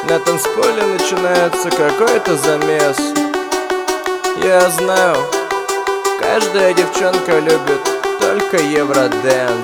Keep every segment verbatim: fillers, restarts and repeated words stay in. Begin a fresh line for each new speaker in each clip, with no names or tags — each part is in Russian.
На танцполе начинается какой-то замес. Я знаю, каждая девчонка любит только евродэнс.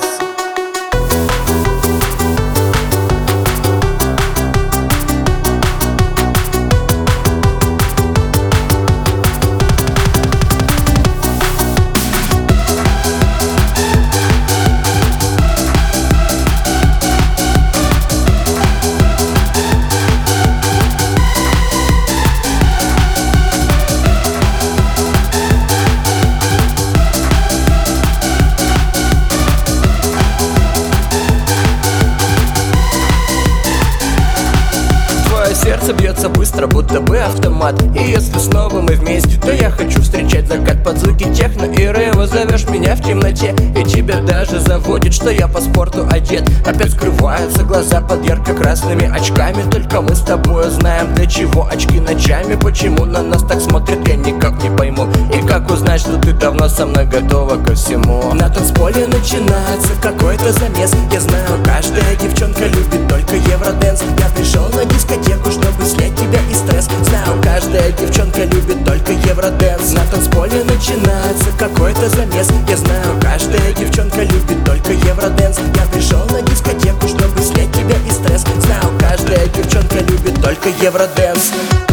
Сердце бьется быстро, будто бы автомат. И если снова мы вместе, то я хочу встречать закат под звуки техно и рэва. Зовешь меня в темноте, и тебя даже заводит, что я по спорту одет. Опять скрываются глаза под ярко-красными очками. Только мы с тобой знаем, для чего очки ночами. Почему на нас так смотрят, я никак не пойму. И как узнать, что ты давно со мной готова ко всему? На танцполе начинается какой-то замес. Я знаю, каждая девчонка любит только евродэнс. Я пришел на дискотеку, чтобы снять тебя и стресс. Знаю, каждая девчонка любит только евродэнс. На танцполе начинается какой-то замес. Я знаю, каждая девчонка любит только евродэнс. Я пришел на дискотеку, чтобы снять тебя и стресс. Знаю, каждая девчонка любит только евродэнс.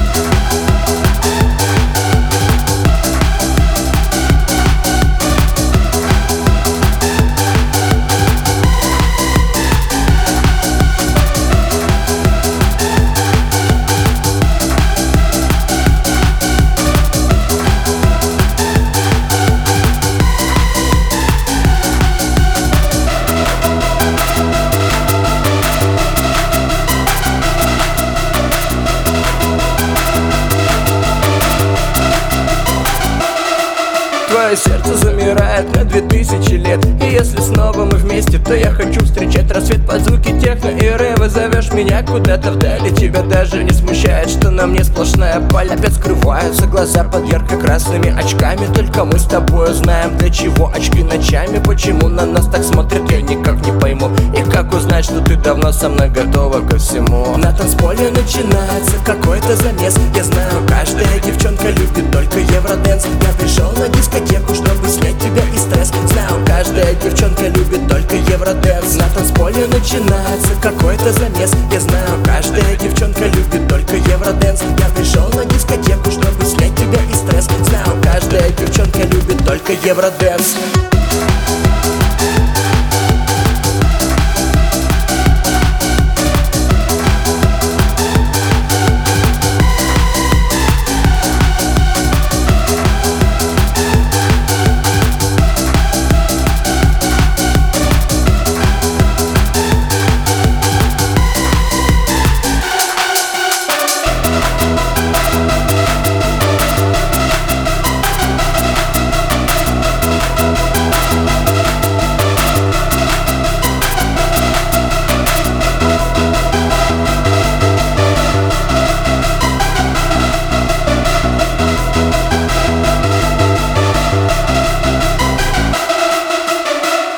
Твое сердце замирает на две тысячи лет. И если снова мы вместе, то я хочу встречать рассвет под звуки техно и рэва. Зовешь меня куда-то вдали, тебя даже не смущает, что на мне сплошная паль. Опять скрываются глаза под ярко-красными очками. Только мы с тобой знаем, для чего очки ночами. Почему на нас так смотрят, я никак не пойму. И как узнать, что ты давно со мной готова ко всему? На танцполе начинается какой-то замес. Я знаю, каждая девчонка любит только евродэнс. Я пришел на дискотеку, чтобы снять тебя и стресс. Знаю, каждая девчонка любит только евродэнс. На танцполе начинается какой-то замес. Я знаю, каждая девчонка любит только евродэнс. Я пришел на дискотеку, чтобы снять тебя и стресс. Знаю, каждая девчонка любит только евродэнс.